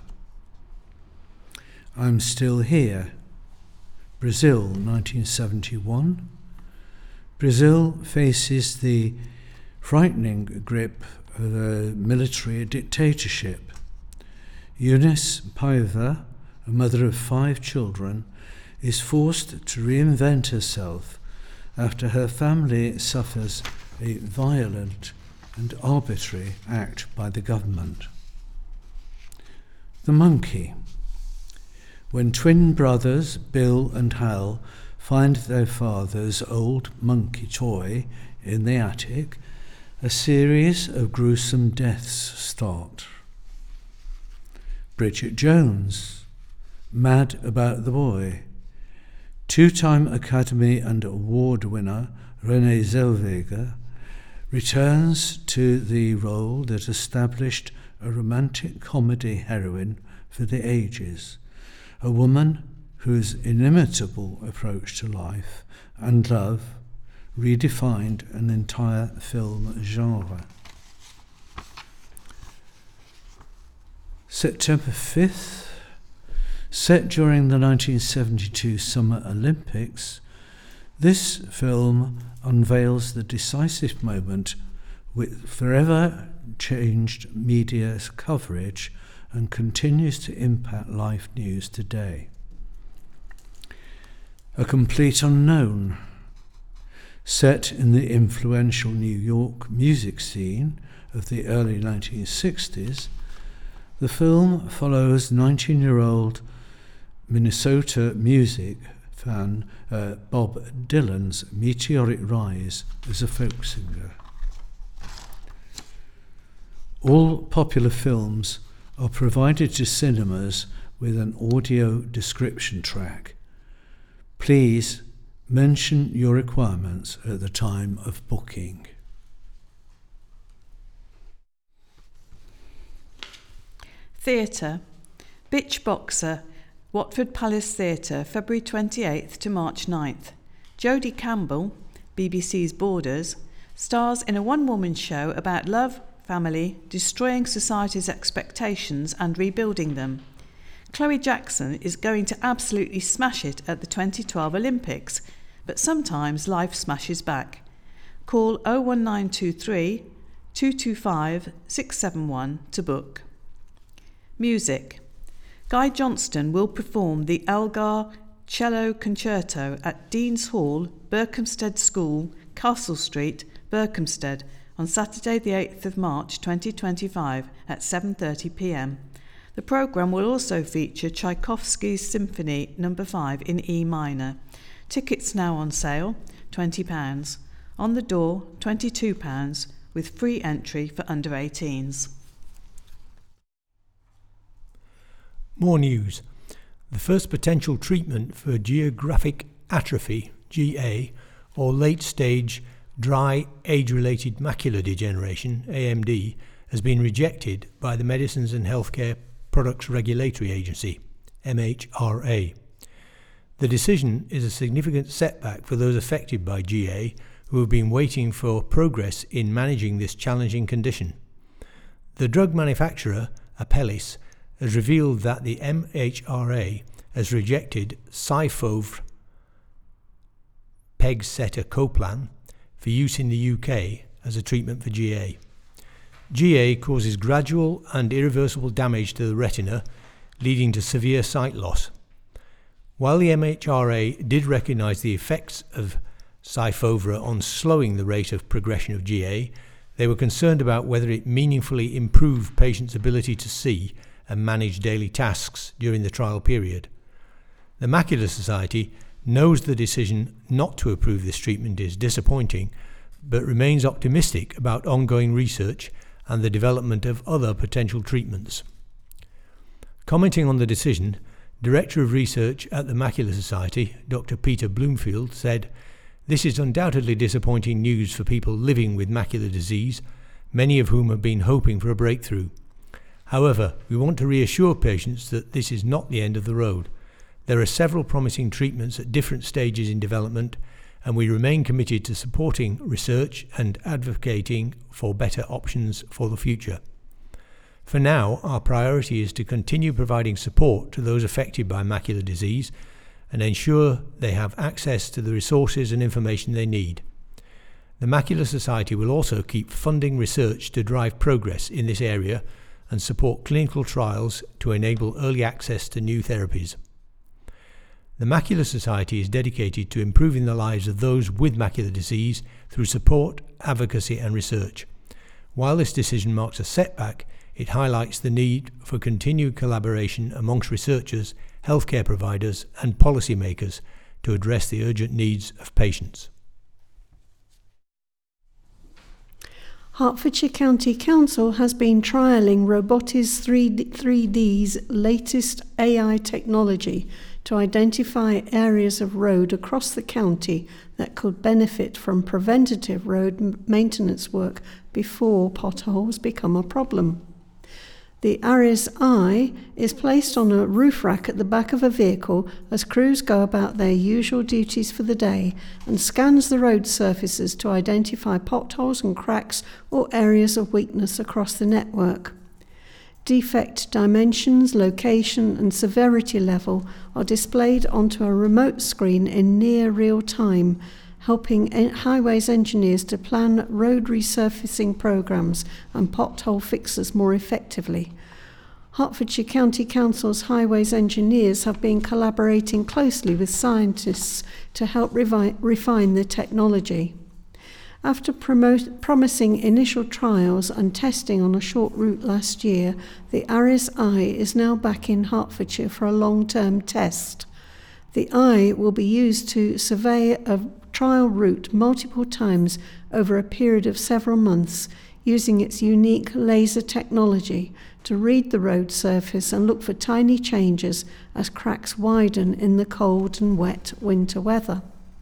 I'm Still Here, Brazil, nineteen seventy-one. Brazil faces the frightening grip of a military dictatorship. Eunice Paiva, a mother of five children, is forced to reinvent herself after her family suffers a violent and arbitrary act by the government. The Monkey. When twin brothers, Bill and Hal, find their father's old monkey toy in the attic, a series of gruesome deaths start. Bridget Jones, Mad About the Boy. Two-time Academy and Award winner Renée Zellweger returns to the role that established a romantic comedy heroine for the ages, a woman whose inimitable approach to life and love redefined an entire film genre. September fifth, set during the nineteen seventy-two Summer Olympics, this film unveils the decisive moment with forever changed media coverage and continues to impact life news today. A Complete Unknown. Set in the influential New York music scene of the early nineteen sixties, the film follows nineteen-year-old Minnesota music fan uh, Bob Dylan's meteoric rise as a folk singer. All popular films are provided to cinemas with an audio description track. Please mention your requirements at the time of booking. Theatre. Bitch Boxer, Watford Palace Theatre, February twenty-eighth to March ninth. Jodie Campbell, B B C's Borders, stars in a one-woman show about love, family, destroying society's expectations and rebuilding them. Chloe Jackson is going to absolutely smash it at the twenty twelve Olympics, but sometimes life smashes back. Call oh one nine two three, two two five, six seven one to book. Music. Guy Johnston will perform the Elgar Cello Concerto at Dean's Hall, Berkhamsted School, Castle Street, Berkhamsted, on Saturday the eighth of March twenty twenty-five at seven thirty p m. The programme will also feature Tchaikovsky's Symphony number five in E minor. Tickets now on sale, twenty pounds. On the door, twenty-two pounds, with free entry for under eighteens. More news. The first potential treatment for geographic atrophy, G A, or late-stage dry age-related macular degeneration, A M D, has been rejected by the Medicines and Healthcare Products Regulatory Agency, M H R A. The decision is a significant setback for those affected by G A who have been waiting for progress in managing this challenging condition. The drug manufacturer, Apellis, has revealed that the M H R A has rejected Syfovre pegcetacoplan for use in the U K as a treatment for G A. G A causes gradual and irreversible damage to the retina, leading to severe sight loss. While the M H R A did recognise the effects of Syfovre on slowing the rate of progression of G A, they were concerned about whether it meaningfully improved patients' ability to see and manage daily tasks during the trial period. The Macular Society knows the decision not to approve this treatment is disappointing, but remains optimistic about ongoing research and the development of other potential treatments. Commenting on the decision, Director of Research at the Macular Society, Doctor Peter Bloomfield, said, "This is undoubtedly disappointing news for people living with macular disease, many of whom have been hoping for a breakthrough. However, we want to reassure patients that this is not the end of the road. There are several promising treatments at different stages in development, and we remain committed to supporting research and advocating for better options for the future. For now, our priority is to continue providing support to those affected by macular disease and ensure they have access to the resources and information they need. The Macular Society will also keep funding research to drive progress in this area and support clinical trials to enable early access to new therapies." The Macular Society is dedicated to improving the lives of those with macular disease through support, advocacy and research. While this decision marks a setback, it highlights the need for continued collaboration amongst researchers, healthcare providers and policymakers to address the urgent needs of patients. Hertfordshire County Council has been trialling Roboti's three D's latest A I technology to identify areas of road across the county that could benefit from preventative road maintenance work before potholes become a problem. The Ares Eye is placed on a roof rack at the back of a vehicle as crews go about their usual duties for the day and scans the road surfaces to identify potholes and cracks or areas of weakness across the network. Defect dimensions, location and severity level are displayed onto a remote screen in near real time, helping highways engineers to plan road resurfacing programs and pothole fixes more effectively. Hertfordshire County Council's highways engineers have been collaborating closely with scientists to help revi- refine the technology. After promo- promising initial trials and testing on a short route last year, the Ares Eye is now back in Hertfordshire for a long-term test. The eye will be used to survey a trial route multiple times over a period of several months, using its unique laser technology to read the road surface and look for tiny changes as cracks widen in the cold and wet winter weather.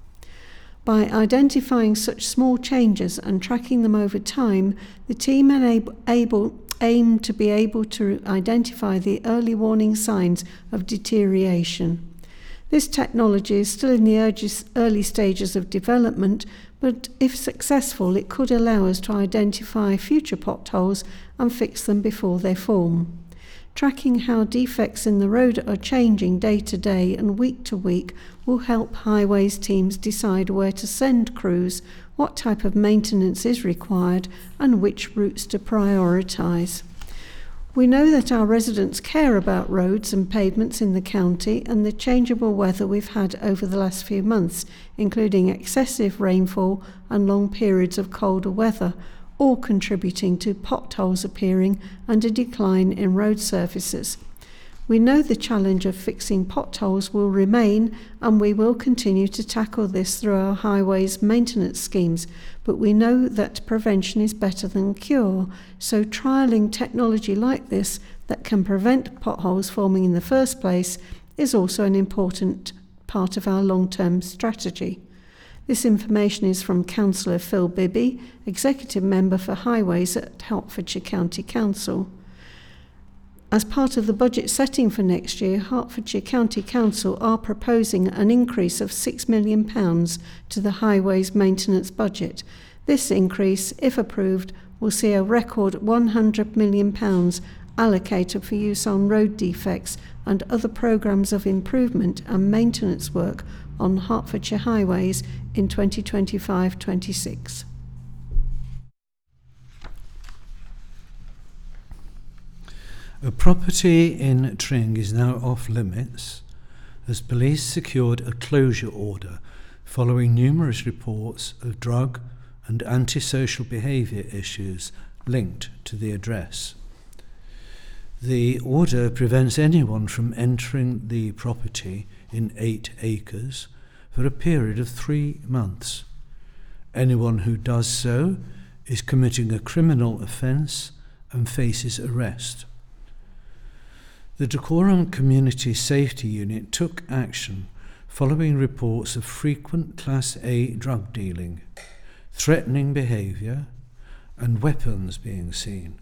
By identifying such small changes and tracking them over time, the team enable, able, aim to be able to identify the early warning signs of deterioration. This technology is still in the early stages of development, but if successful, it could allow us to identify future potholes and fix them before they form. Tracking how defects in the road are changing day to day and week to week will help highways teams decide where to send crews, what type of maintenance is required, and which routes to prioritise. We know that our residents care about roads and pavements in the county, and the changeable weather we've had over the last few months, including excessive rainfall and long periods of colder weather, all contributing to potholes appearing and a decline in road surfaces. We know the challenge of fixing potholes will remain, and we will continue to tackle this through our highways maintenance schemes, but we know that prevention is better than cure, so trialling technology like this that can prevent potholes forming in the first place is also an important part of our long-term strategy. This information is from Councillor Phil Bibby, Executive Member for Highways at Hertfordshire County Council. As part of the budget setting for next year, Hertfordshire County Council are proposing an increase of six million pounds to the highways maintenance budget. This increase, if approved, will see a record one hundred million pounds allocated for use on road defects and other programmes of improvement and maintenance work on Hertfordshire highways in twenty twenty-five twenty-six. A property in Tring is now off limits as police secured a closure order following numerous reports of drug and antisocial behaviour issues linked to the address. The order prevents anyone from entering the property in eight acres for a period of three months. Anyone who does so is committing a criminal offence and faces arrest. The Dacorum Community Safety Unit took action following reports of frequent Class A drug dealing, threatening behaviour, and weapons being seen.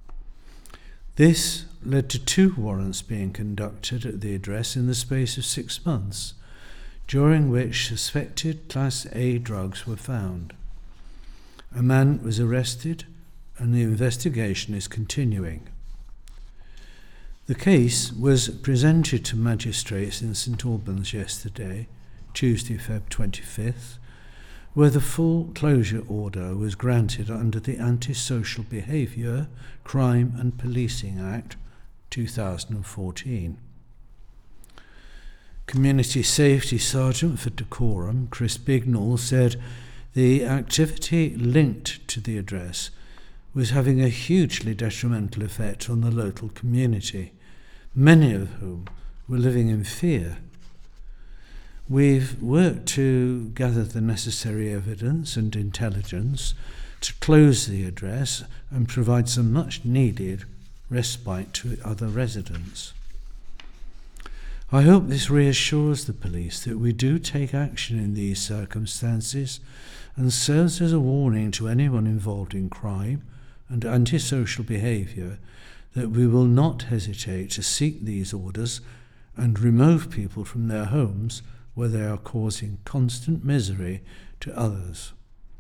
This led to two warrants being conducted at the address in the space of six months, during which suspected Class A drugs were found. A man was arrested and the investigation is continuing. The case was presented to magistrates in St Albans yesterday, Tuesday, February twenty-fifth, where the full closure order was granted under the Antisocial Behaviour, Crime and Policing Act two thousand fourteen. Community Safety Sergeant for Dacorum, Chris Bignall, said the activity linked to the address was having a hugely detrimental effect on the local community, many of whom were living in fear. We've worked to gather the necessary evidence and intelligence to close the address and provide some much needed respite to other residents. I hope this reassures the police that we do take action in these circumstances and serves as a warning to anyone involved in crime and antisocial behaviour that we will not hesitate to seek these orders and remove people from their homes where they are causing constant misery to others.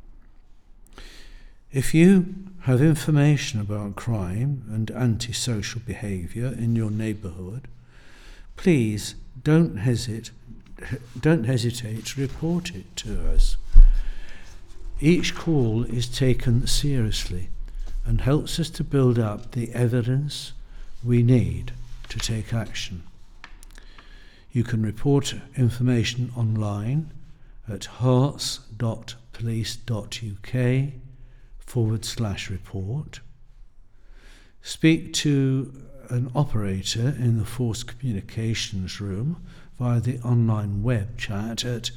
If you have information about crime and antisocial behaviour in your neighbourhood, please don't hesitate, don't hesitate to report it to us. Each call is taken seriously and helps us to build up the evidence we need to take action. You can report information online at hearts.police.uk forward slash report. Speak to an operator in the Force Communications room via the online web chat at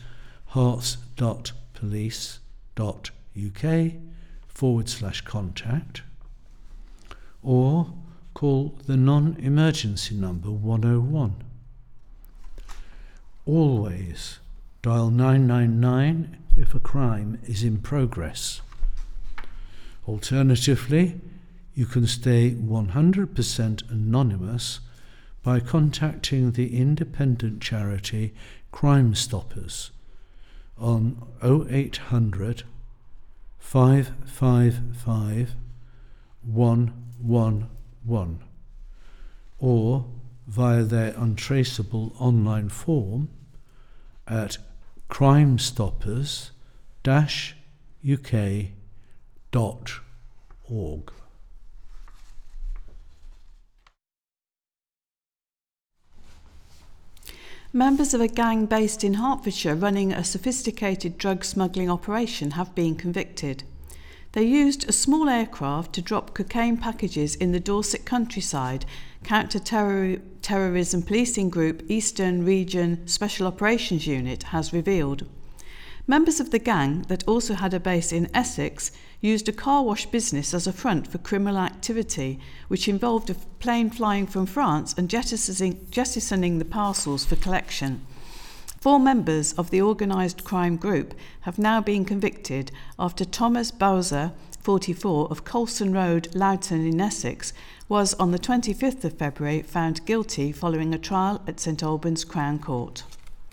hearts.police.uk forward slash contact, or call the non-emergency number one oh one. Always dial nine nine nine if a crime is in progress. Alternatively, you can stay one hundred percent anonymous by contacting the independent charity Crime Stoppers on oh eight hundred, five five five, one one one or via their untraceable online form at crimestoppers dash U K dot org. Members of a gang based in Hertfordshire running a sophisticated drug smuggling operation have been convicted. They used a small aircraft to drop cocaine packages in the Dorset countryside, counter-terrorism policing group Eastern Region Special Operations Unit has revealed. Members of the gang, that also had a base in Essex, used a car wash business as a front for criminal activity, which involved a plane flying from France and jettisoning, jettisoning the parcels for collection. Four members of the organised crime group have now been convicted after Thomas Bowser, forty-four, of Colston Road, Loughton in Essex, was on the twenty-fifth of February found guilty following a trial at St Albans Crown Court.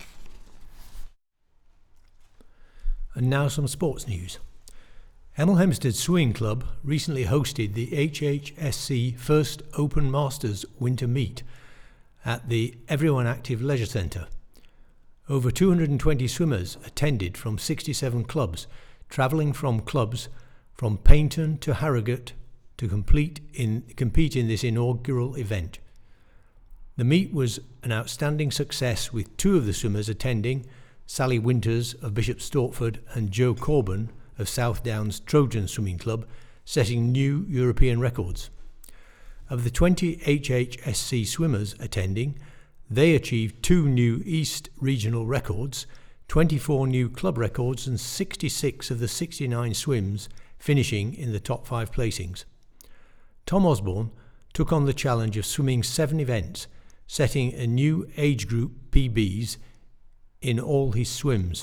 And now some sports news. Hemel Hempstead Swimming Club recently hosted the H H S C First Open Masters Winter Meet at the Everyone Active Leisure Centre. Over two hundred twenty swimmers attended from sixty-seven clubs, travelling from clubs from Paignton to Harrogate to complete in, compete in this inaugural event. The meet was an outstanding success, with two of the swimmers attending, Sally Winters of Bishop Stortford and Joe Corbin of South Downs Trojan Swimming Club, setting new European records. Of the twenty H H S C swimmers attending, they achieved two new East Regional records, twenty-four new club records, and sixty-six of the sixty-nine swims finishing in the top five placings. Tom Osborne took on the challenge of swimming seven events, setting a new age group P Bs in all his swims.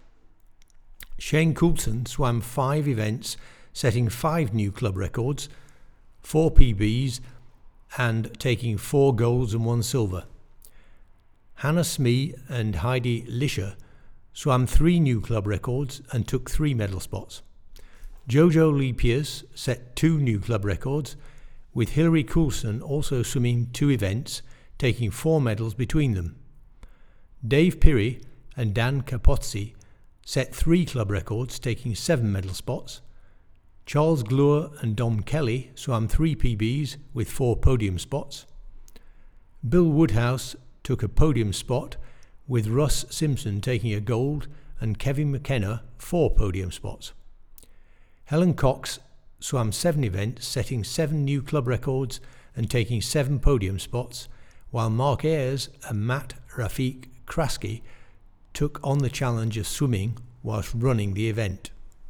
Shane Coulson swam five events, setting five new club records, four P Bs, and taking four golds and one silver. Hannah Smee and Heidi Lisher swam three new club records and took three medal spots. Jojo Lee Pierce set two new club records, with Hilary Coulson also swimming two events, taking four medals between them. Dave Pirrie and Dan Capozzi set three club records, taking seven medal spots. Charles Glure and Dom Kelly swam three P Bs with four podium spots. Bill Woodhouse took a podium spot, with Russ Simpson taking a gold and Kevin McKenna four podium spots. Helen Cox swam seven events, setting seven new club records and taking seven podium spots, while Mark Ayres and Matt Rafiq Kraski took on the challenge of swimming whilst running the event.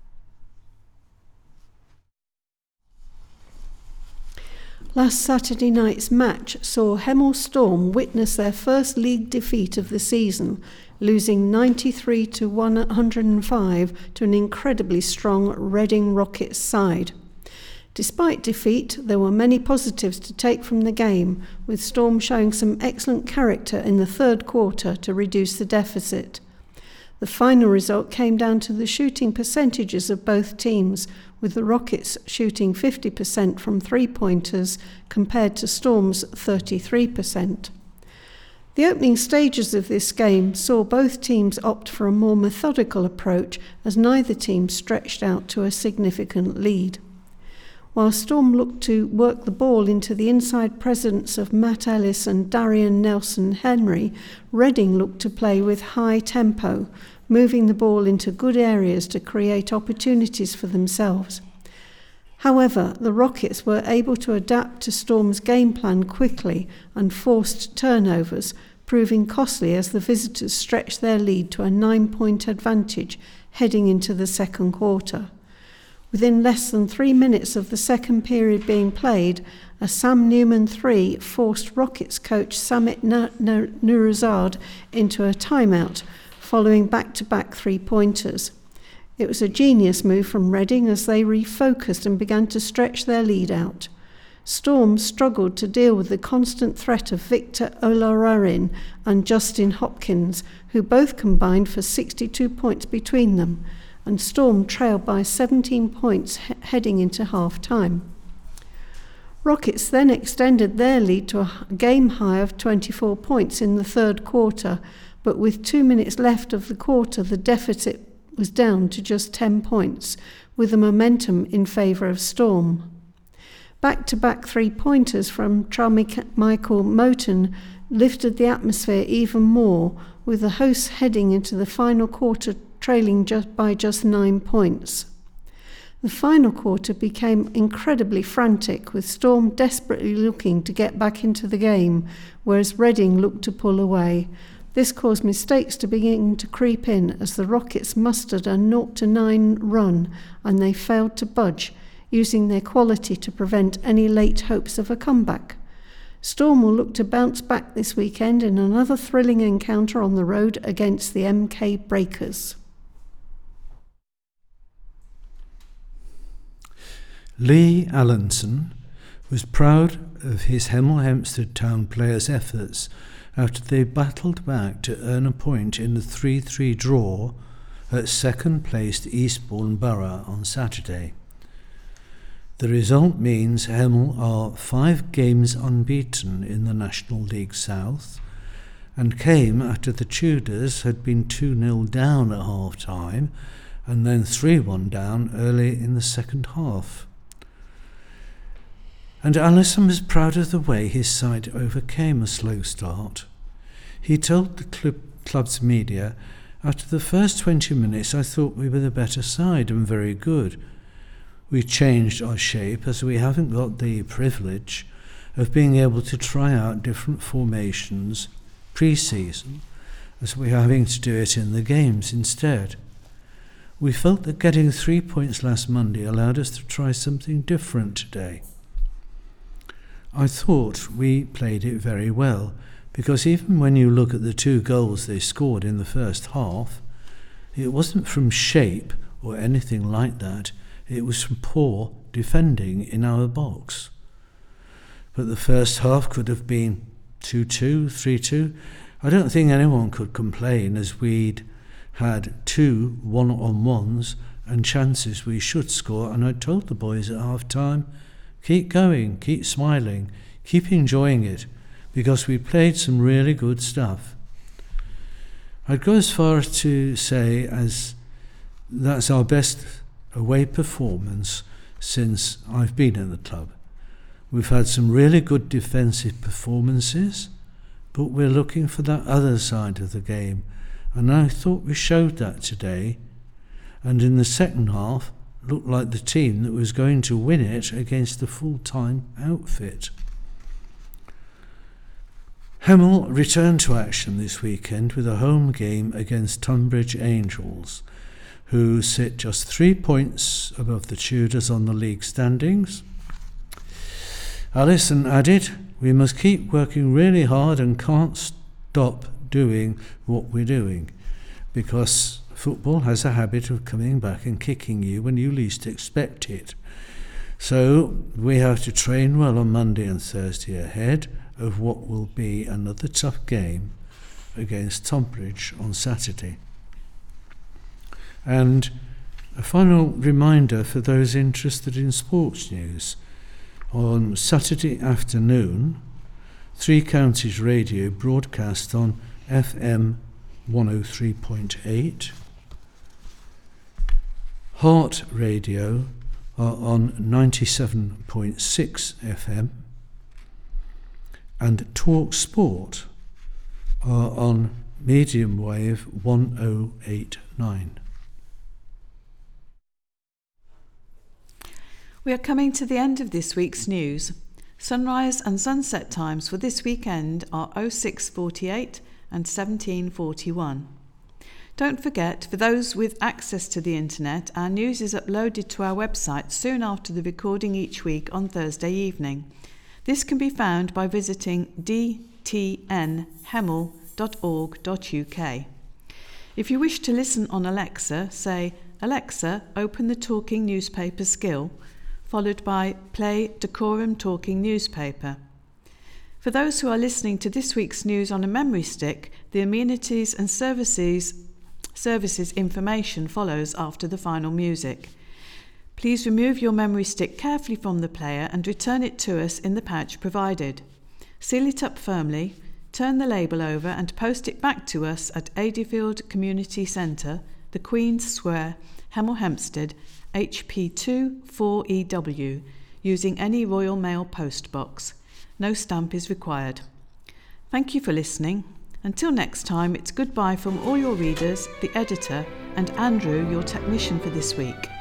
Last Saturday night's match saw Hemel Storm witness their first league defeat of the season, losing ninety-three to one hundred five to an incredibly strong Reading Rockets side. Despite defeat, there were many positives to take from the game, with Storm showing some excellent character in the third quarter to reduce the deficit. The final result came down to the shooting percentages of both teams, with the Rockets shooting fifty percent from three-pointers compared to Storm's thirty-three percent. The opening stages of this game saw both teams opt for a more methodical approach, as neither team stretched out to a significant lead. While Storm looked to work the ball into the inside presence of Matt Ellis and Darian Nelson-Henry, Reading looked to play with high tempo, moving the ball into good areas to create opportunities for themselves. However, the Rockets were able to adapt to Storm's game plan quickly and forced turnovers, proving costly as the visitors stretched their lead to a nine-point advantage heading into the second quarter. Within less than three minutes of the second period being played, a Sam Newman three forced Rockets coach Samit Nurazad into a timeout, following back-to-back three-pointers. It was a genius move from Reading as they refocused and began to stretch their lead out. Storm struggled to deal with the constant threat of Victor Olararin and Justin Hopkins, who both combined for sixty-two points between them, and Storm trailed by seventeen points he- heading into half-time. Rockets then extended their lead to a game high of twenty-four points in the third quarter, but with two minutes left of the quarter, the deficit was down to just ten points, with the momentum in favour of Storm. Back-to-back three-pointers from Michael Moten lifted the atmosphere even more, with the hosts heading into the final quarter trailing just by just nine points. The final quarter became incredibly frantic, with Storm desperately looking to get back into the game, whereas Reading looked to pull away. This caused mistakes to begin to creep in as the Rockets mustered a zero to nine run and they failed to budge, using their quality to prevent any late hopes of a comeback. Storm will look to bounce back this weekend in another thrilling encounter on the road against the M K Breakers. Lee Allenson was proud of his Hemel Hempstead Town players' efforts after they battled back to earn a point in the three three draw at second-placed Eastbourne Borough on Saturday. The result means Hemel are five games unbeaten in the National League South and came after the Tudors had been two nil down at half-time and then three one down early in the second half. And Allison was proud of the way his side overcame a slow start. He told the club, club's media, "After the first twenty minutes I thought we were the better side and very good. We changed our shape as we haven't got the privilege of being able to try out different formations pre-season, as we're having to do it in the games instead. We felt that getting three points last Monday allowed us to try something different today. I thought we played it very well, because even when you look at the two goals they scored in the first half, it wasn't from shape or anything like that, it was from poor defending in our box. But the first half could have been two two, three two. I don't think anyone could complain, as we'd had two one-on-ones and chances we should score, and I told the boys at half-time, keep going, keep smiling, keep enjoying it, because we played some really good stuff. I'd go as far as to say as that's our best away performance since I've been in the club. We've had some really good defensive performances, but we're looking for that other side of the game, and I thought we showed that today, and in the second half looked like the team that was going to win it against the full-time outfit. Hemel returned to action this weekend with a home game against Tunbridge Angels, who sit just three points above the Tudors on the league standings. Allison added, "We must keep working really hard and can't stop doing what we're doing, because football has a habit of coming back and kicking you when you least expect it. So we have to train well on Monday and Thursday ahead of what will be another tough game against Tunbridge on Saturday." And a final reminder for those interested in sports news. On Saturday afternoon, Three Counties Radio broadcast on F M one oh three point eight. Heart Radio are on ninety-seven point six F M. And Talk Sport are on medium wave one oh eight nine. We are coming to the end of this week's news. Sunrise and sunset times for this weekend are oh six forty-eight and seventeen forty-one. Don't forget, for those with access to the internet, our news is uploaded to our website soon after the recording each week on Thursday evening. This can be found by visiting d t n hemel dot org dot u k. If you wish to listen on Alexa, say, "Alexa, open the Talking Newspaper skill," followed by "Play Decorum Talking Newspaper." For those who are listening to this week's news on a memory stick, the amenities and services, services information follows after the final music. Please remove your memory stick carefully from the player and return it to us in the pouch provided. Seal it up firmly, turn the label over and post it back to us at Adeyfield Community Centre, the Queen's Square, Hemel Hempstead, H P two four E W, using any Royal Mail post box. No stamp is required. Thank you for listening. Until next time, it's goodbye from all your readers, the editor, and Andrew, your technician for this week.